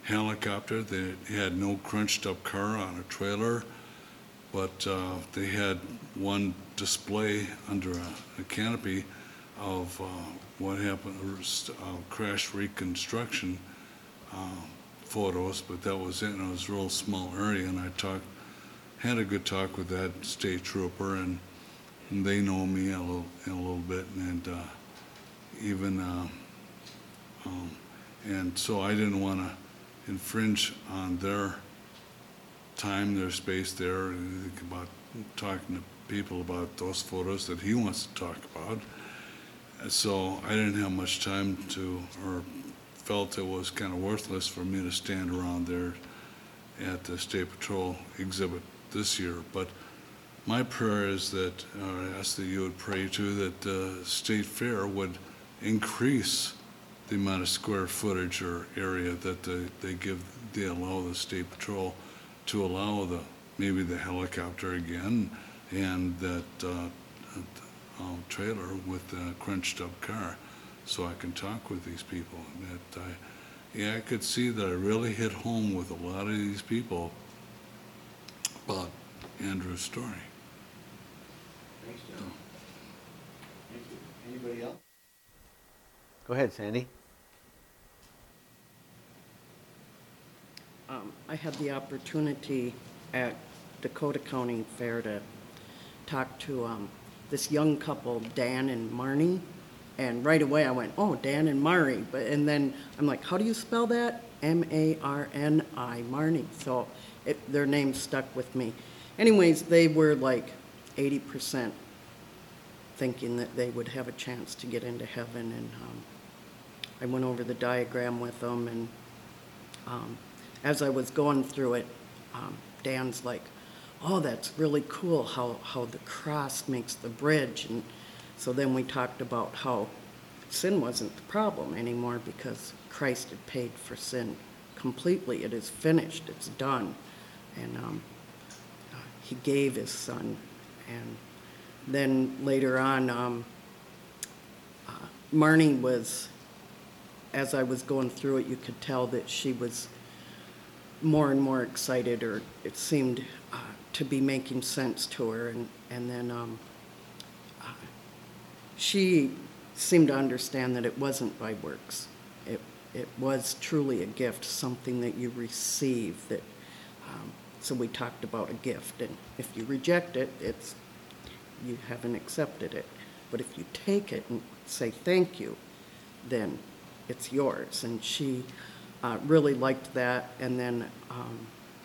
[SPEAKER 5] helicopter. They had no crunched-up car on a trailer, but uh, they had one display under a, a canopy of uh, what happened, uh, crash reconstruction uh, photos, but that was it, and it was a real small area, and I talked, had a good talk with that state trooper, and, and they know me a little, a little bit, and uh, even, uh, um, and so I didn't want to infringe on their time, their space there, about talking to people about those photos that he wants to talk about. So I didn't have much time to, or felt it was kind of worthless for me to stand around there at the State Patrol exhibit this year. But my prayer is that, or I ask that you would pray too, that the State Fair would increase the amount of square footage or area that they, they give, they allow the State Patrol to allow the, maybe the helicopter again, and that uh, um, trailer with the crunched up car, so I can talk with these people. And that I, yeah, I could see that I really hit home with a lot of these people about Andrew's story.
[SPEAKER 1] Thanks, John. Thank you. Anybody else? Go ahead, Sandy.
[SPEAKER 6] Um, I had the opportunity at Dakota County Fair to talk to um, this young couple, Dan and Marnie, and right away I went, oh, Dan and Marnie, but and then I'm like, how do you spell that? M A R N I, Marnie. So it, their name stuck with me. Anyways, they were like eighty percent thinking that they would have a chance to get into heaven, and um, I went over the diagram with them, and um, as I was going through it, um, Dan's like, oh, that's really cool how, how the cross makes the bridge. And so then we talked about how sin wasn't the problem anymore because Christ had paid for sin completely. It is finished. It's done. And um, he gave his son. And then later on, um, uh, Marnie was, as I was going through it, you could tell that she was more and more excited, or it seemed uh, to be making sense to her. And, and then um, uh, she seemed to understand that it wasn't by works. It, it was truly a gift, something that you receive. That, um, so we talked about a gift, and if you reject it, it's, you haven't accepted it. But if you take it and say thank you, then it's yours. And she uh, really liked that. And then um,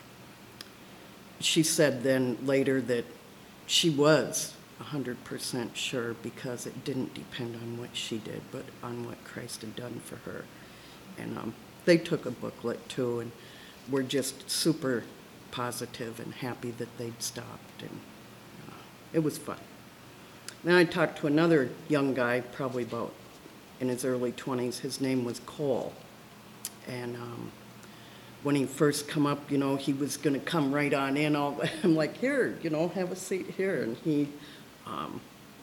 [SPEAKER 6] she said then later that she was one hundred percent sure, because it didn't depend on what she did, but on what Christ had done for her. And um, they took a booklet too, and were just super positive and happy that they'd stopped. And uh, it was fun. Then I talked to another young guy, probably about in his early twenties. His name was Cole. And um, when he first come up, you know, he was going to come right on in. All, I'm like, here, you know, have a seat here. And he, um,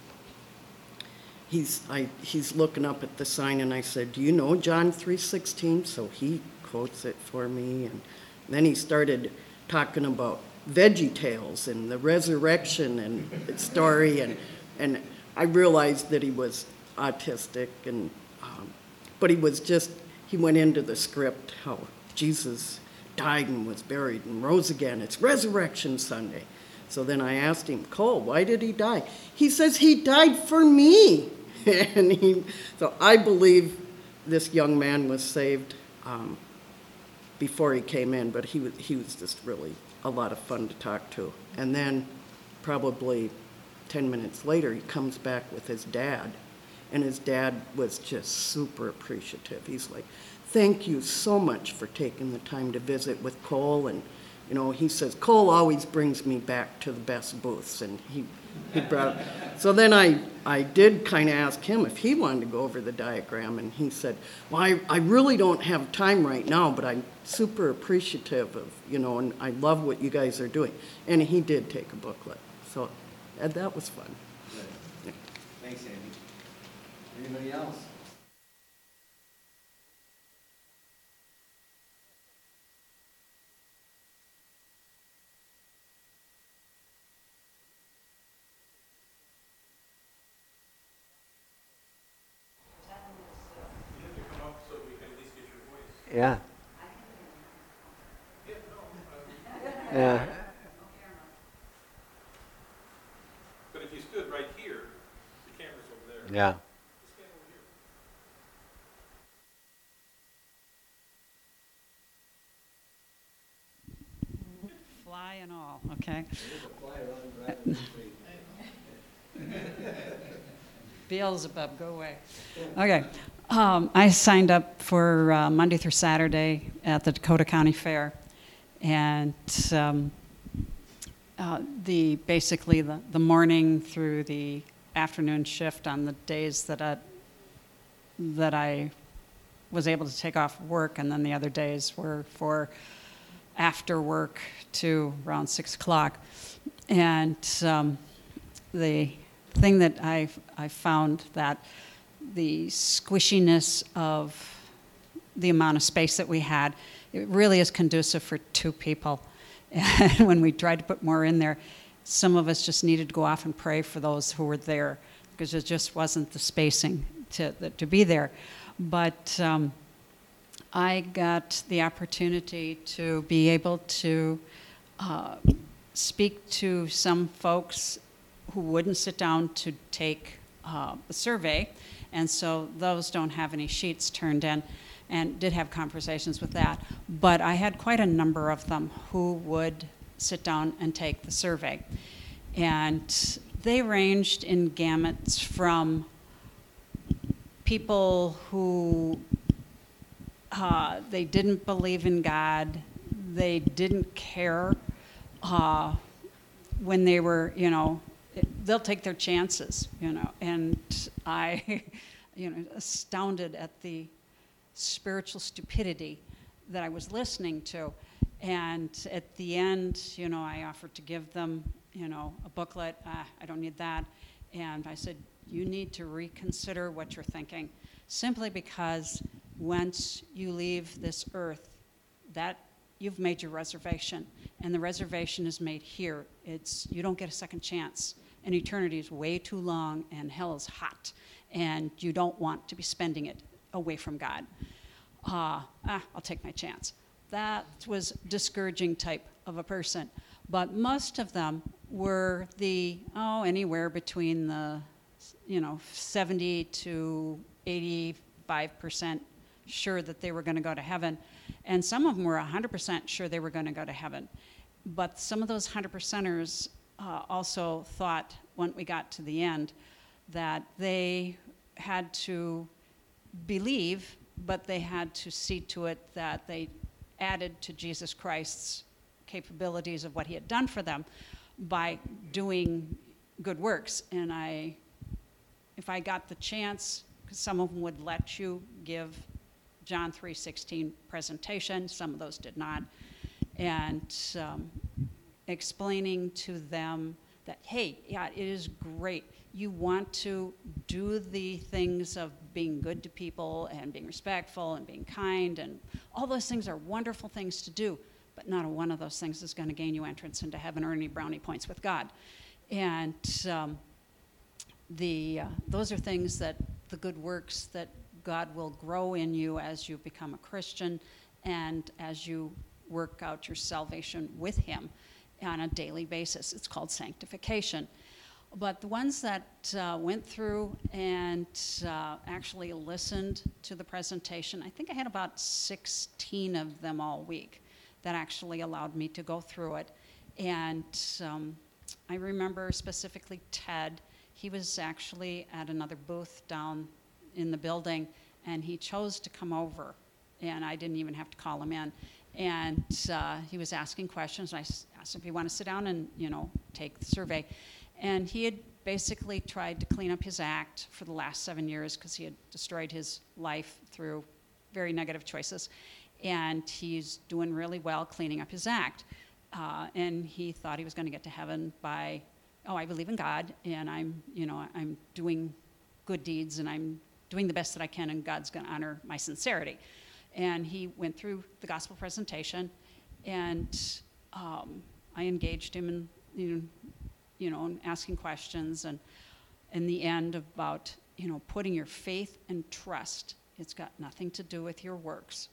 [SPEAKER 6] he's, I, he's looking up at the sign, and I said, do you know John three sixteen? So he quotes it for me. And then he started talking about Veggie Tales and the resurrection and its story. And, and I realized that he was autistic, and um, but he was just, he went into the script, how Jesus died and was buried and rose again. It's Resurrection Sunday. So then I asked him, Cole, why did he die? He says, he died for me. And he, so I believe this young man was saved um, before he came in, but he was, he was just really a lot of fun to talk to. And then probably ten minutes later, he comes back with his dad. And his dad was just super appreciative. He's like, thank you so much for taking the time to visit with Cole. And, you know, he says, Cole always brings me back to the best booths. And he, he brought, so then I, I did kind of ask him if he wanted to go over the diagram. And he said, well, I, I really don't have time right now, but I'm super appreciative of, you know, and I love what you guys are doing. And he did take a booklet. So and that was fun.
[SPEAKER 1] Good. Thanks, Andy. Anybody else? Yeah. Yeah.
[SPEAKER 7] But if you stood right here, the camera's over there.
[SPEAKER 1] Yeah.
[SPEAKER 7] Just stand over here.
[SPEAKER 8] Fly and all, okay? Beelzebub, go away. Okay, um, I signed up for uh, Monday through Saturday at the Dakota County Fair, and um, uh, the basically the, the morning through the afternoon shift on the days that I that I was able to take off work, and then the other days were for after work to around six o'clock, and um, the thing that I I found that the squishiness of the amount of space that we had, it really is conducive for two people. And when we tried to put more in there, some of us just needed to go off and pray for those who were there, because it just wasn't the spacing to to be there. But um, I got the opportunity to be able to uh, speak to some folks who wouldn't sit down to take uh, a survey, and so those don't have any sheets turned in, and did have conversations with that. But I had quite a number of them who would sit down and take the survey. And they ranged in gamuts from people who uh, they didn't believe in God, they didn't care uh, when they were, you know, they'll take their chances, you know. And I, you know, astounded at the spiritual stupidity that I was listening to. And at the end, you know, I offered to give them, you know, a booklet. Uh, I don't need that. And I said, you need to reconsider what you're thinking, simply because once you leave this earth, that you've made your reservation, and the reservation is made here. It's, you don't get a second chance, and eternity is way too long, and hell is hot, and you don't want to be spending it away from God. Uh, ah, I'll take my chance. That was discouraging type of a person. But most of them were the, oh, anywhere between the, you know, seventy to eighty-five percent sure that they were going to go to heaven. And some of them were one hundred percent sure they were going to go to heaven. But some of those one hundred percenters uh, also thought, when we got to the end, that they had to believe, but they had to see to it that they added to Jesus Christ's capabilities of what he had done for them by doing good works. And I, if I got the chance, because some of them would let you give John three sixteen presentation, some of those did not, and um, explaining to them that, hey, yeah, it is great. You want to do the things of being good to people and being respectful and being kind, and all those things are wonderful things to do, but not a one of those things is going to gain you entrance into heaven or any brownie points with God. And um, the uh, those are things that the good works that God will grow in you as you become a Christian and as you work out your salvation with him on a daily basis. It's called sanctification. But the ones that uh, went through and uh, actually listened to the presentation, I think I had about sixteen of them all week that actually allowed me to go through it. And um, I remember specifically Ted. He was actually at another booth down in the building, and he chose to come over, and I didn't even have to call him in. And uh, he was asking questions. I asked him if he wanted to sit down and, you know, take the survey. And he had basically tried to clean up his act for the last seven years because he had destroyed his life through very negative choices. And he's doing really well cleaning up his act. Uh, and he thought he was going to get to heaven by, oh, I believe in God, and I'm, you know, I'm doing good deeds, and I'm doing the best that I can, and God's going to honor my sincerity. And he went through the gospel presentation, and um, I engaged him in, you know, you know, asking questions, and in the end about, you know, putting your faith and trust. It's got nothing to do with your works.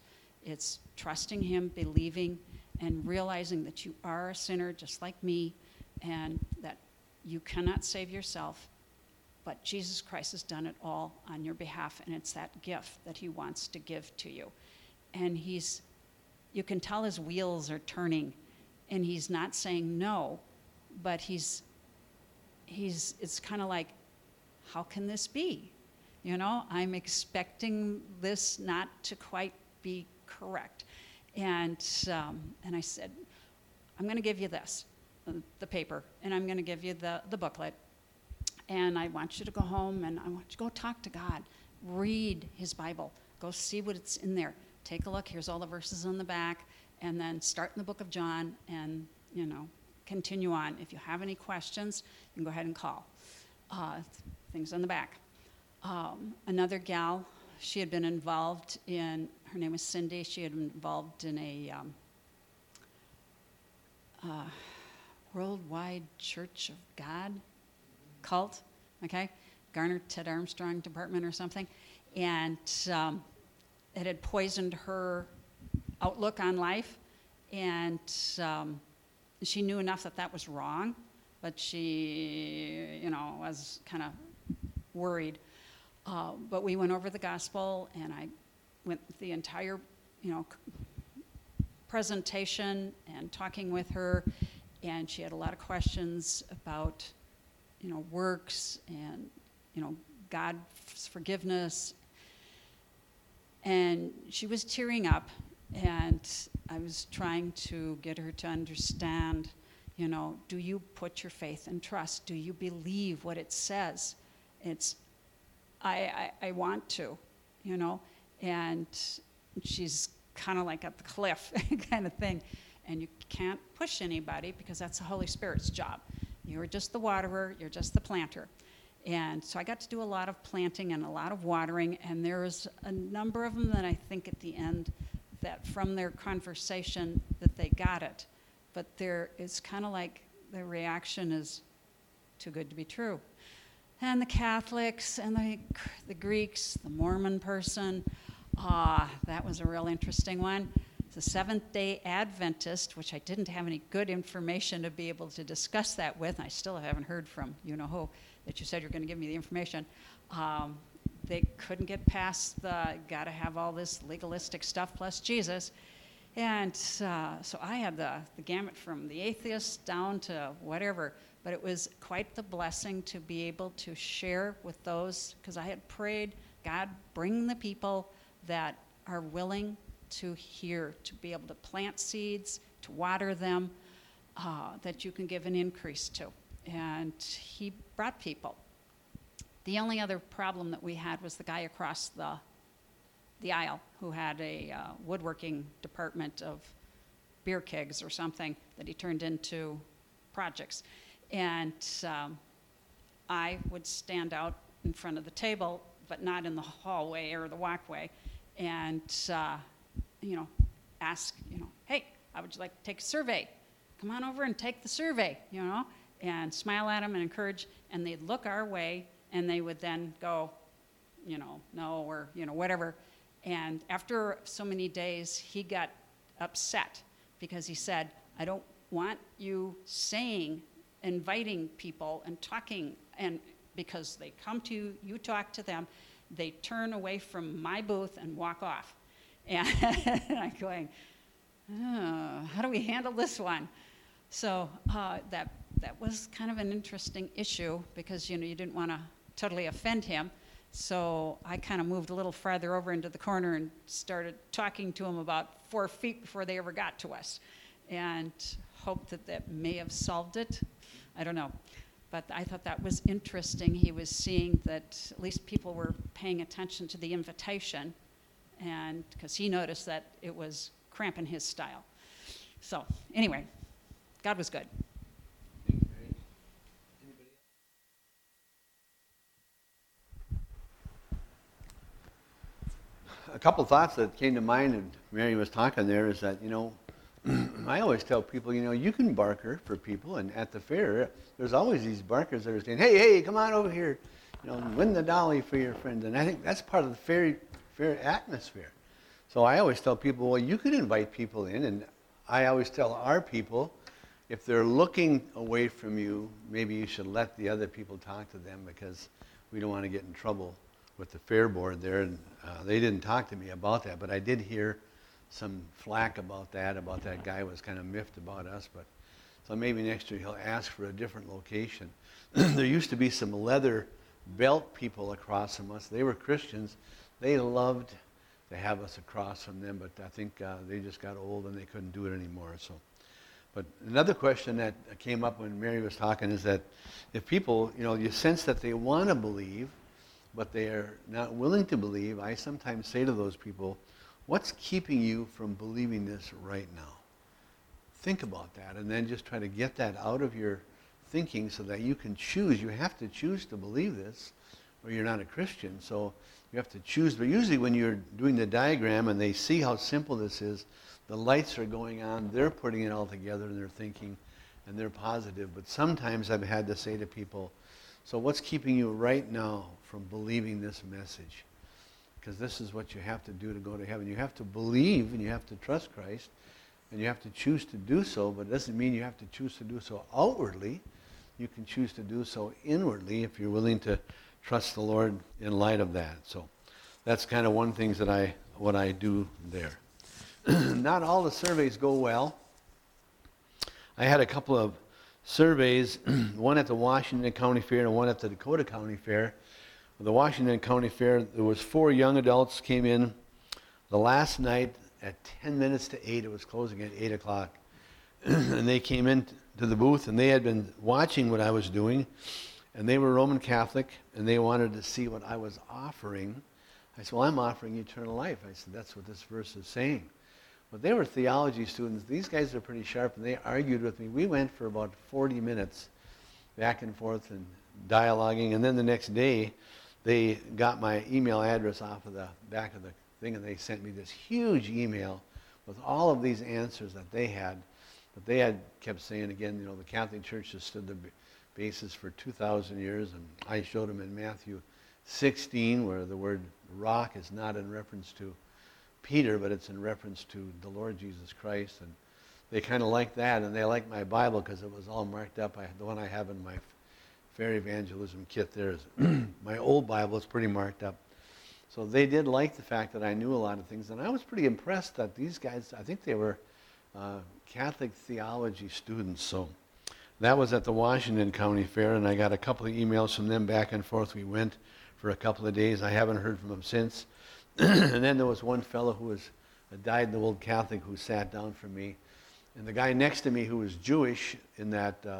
[SPEAKER 8] It's trusting him, believing, and realizing that you are a sinner just like me, and that you cannot save yourself, but Jesus Christ has done it all on your behalf, and it's that gift that he wants to give to you. And he's, you can tell his wheels are turning, and he's not saying no, but he's, he's, it's kind of like, how can this be? You know, I'm expecting this not to quite be correct. And, um, and I said, I'm going to give you this, uh, the paper, and I'm going to give you the, the booklet. And I want you to go home and I want you to go talk to God. Read his Bible. Go see what it's in there. Take a look. Here's all the verses on the back. And then start in the book of John and, you know, continue on. If you have any questions, you can go ahead and call. Uh, things on the back. Um, another gal, she had been involved in, her name was Cindy, she had been involved in a um, uh, Worldwide Church of God cult, okay? Garner Ted Armstrong Department or something. And um, it had poisoned her outlook on life. And um, she knew enough that that was wrong, but she, you know, was kind of worried. Uh, but we went over the gospel, and I went the entire, you know, presentation and talking with her, and she had a lot of questions about, you know, works and, you know, God's forgiveness. And she was tearing up, and I was trying to get her to understand, you know, do you put your faith and trust? Do you believe what it says? It's, I, I, I want to, you know, and she's kind of like at the cliff kind of thing. And you can't push anybody because that's the Holy Spirit's job. You're just the waterer, you're just the planter. And so I got to do a lot of planting and a lot of watering, and there was a number of them that I think at the end that from their conversation that they got it. But there, it's kind of like the reaction is too good to be true. And the Catholics and the, the Greeks, the Mormon person, ah, that was a real interesting one. The Seventh-day Adventist, which I didn't have any good information to be able to discuss that with, and I still haven't heard from you-know-who, that you said you're going to give me the information. Um, they couldn't get past the, got to have all this legalistic stuff plus Jesus. And uh, so I had the, the gamut from the atheist down to whatever, but it was quite the blessing to be able to share with those, because I had prayed, God, bring the people that are willing to hear, to be able to plant seeds, to water them, uh, that you can give an increase to. And he brought people. The only other problem that we had was the guy across the the aisle who had a uh, woodworking department of beer kegs or something that he turned into projects. And um, I would stand out in front of the table, but not in the hallway or the walkway, and uh, you know, ask, you know, hey, how would you like to take a survey? Come on over and take the survey, you know, and smile at them and encourage, and they'd look our way, and they would then go, you know, no, or, you know, whatever. And after so many days, he got upset because he said, I don't want you saying, inviting people and talking, and because they come to you, you talk to them, they turn away from my booth and walk off. And I'm going, oh, how do we handle this one? So uh, that that was kind of an interesting issue because, you know, you didn't want to totally offend him. So I kind of moved a little farther over into the corner and started talking to him about four feet before they ever got to us, and hoped that that may have solved it. I don't know. But I thought that was interesting. He was seeing that at least people were paying attention to the invitation, and because he noticed that it was cramping his style. So anyway, God was good.
[SPEAKER 1] A couple thoughts that came to mind, and Mary was talking there, is that, you know, I always tell people, you know, you can barker for people, and at the fair, there's always these barkers that are saying, hey, hey, come on over here, you know, win the dolly for your friend. And I think that's part of the fair, fair atmosphere. So I always tell people, well, you could invite people in, and I always tell our people, if they're looking away from you, maybe you should let the other people talk to them, because we don't want to get in trouble with the fair board there. And uh, they didn't talk to me about that, but I did hear some flack about that, about that guy was kind of miffed about us. But so maybe next year he'll ask for a different location. There used to be some leather belt people across from us. They were Christians. They loved to have us across from them, but I think uh, they just got old and they couldn't do it anymore. So, but another question that came up when Mary was talking is that if people, you know, you sense that they want to believe, but they are not willing to believe, I sometimes say to those people, what's keeping you from believing this right now? Think about that, and then just try to get that out of your thinking so that you can choose. You have to choose to believe this, or you're not a Christian. So you have to choose. But usually when you're doing the diagram and they see how simple this is, the lights are going on, they're putting it all together and they're thinking, and they're positive. But sometimes I've had to say to people, so what's keeping you right now from believing this message? Because this is what you have to do to go to heaven. You have to believe and you have to trust Christ, and you have to choose to do so, but it doesn't mean you have to choose to do so outwardly. You can choose to do so inwardly if you're willing to trust the Lord in light of that. So that's kind of one thing that I, what I do there. Not all the surveys go well. I had a couple of surveys, one at the Washington County Fair and one at the Dakota County Fair. The Washington County Fair, there was four young adults came in the last night at ten minutes to eight. It was closing at eight o'clock. And they came in to the booth, and they had been watching what I was doing, and they were Roman Catholic, and they wanted to see what I was offering. I said, well, I'm offering eternal life. I said, that's what this verse is saying. But they were theology students. These guys are pretty sharp, and they argued with me. We went for about forty minutes back and forth and dialoguing, and then the next day, they got my email address off of the back of the thing, and they sent me this huge email with all of these answers that they had. But they had kept saying again, you know, the Catholic Church has stood the basis for two thousand years, and I showed them in Matthew sixteen where the word rock is not in reference to Peter, but it's in reference to the Lord Jesus Christ. And they kind of liked that, and they liked my Bible because it was all marked up. I, the one I have in my fair evangelism kit there is my old Bible is pretty marked up. So they did like the fact that I knew a lot of things, and I was pretty impressed that these guys, I think they were uh, Catholic theology students. So that was at the Washington County Fair, and I got a couple of emails from them back and forth. We went for a couple of days. I haven't heard from them since. And then there was one fellow who was a dyed-in-the-wool Catholic who sat down for me. And the guy next to me who was Jewish in that uh, uh,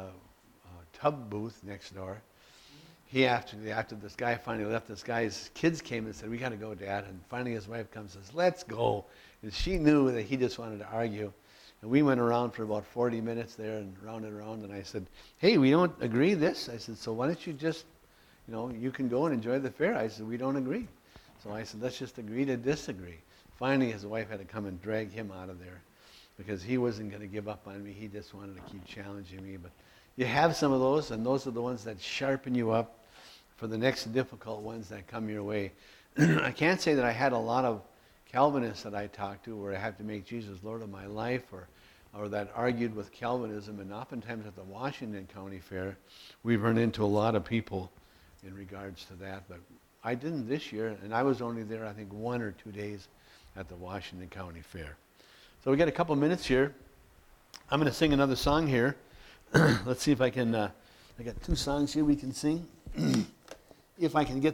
[SPEAKER 1] tub booth next door, he after, after this guy finally left, this guy's kids came and said, we got to go, Dad. And finally his wife comes and says, let's go. And she knew that he just wanted to argue. And we went around for about forty minutes there and round and around. And I said, hey, we don't agree this. I said, so why don't you just, you know, you can go and enjoy the fair. I said, we don't agree. So I said, let's just agree to disagree. Finally, his wife had to come and drag him out of there because he wasn't going to give up on me. He just wanted to keep challenging me. But you have some of those, and those are the ones that sharpen you up for the next difficult ones that come your way. I can't say that I had a lot of Calvinists that I talked to where I have to make Jesus Lord of my life, or, or that argued with Calvinism. And oftentimes at the Washington County Fair, we've run into a lot of people in regards to that. But I didn't this year, and I was only there, I think, one or two days at the Washington County Fair. So we got a couple minutes here. I'm going to sing another song here. Let's see if I can, uh, I got two songs here we can sing. If I can get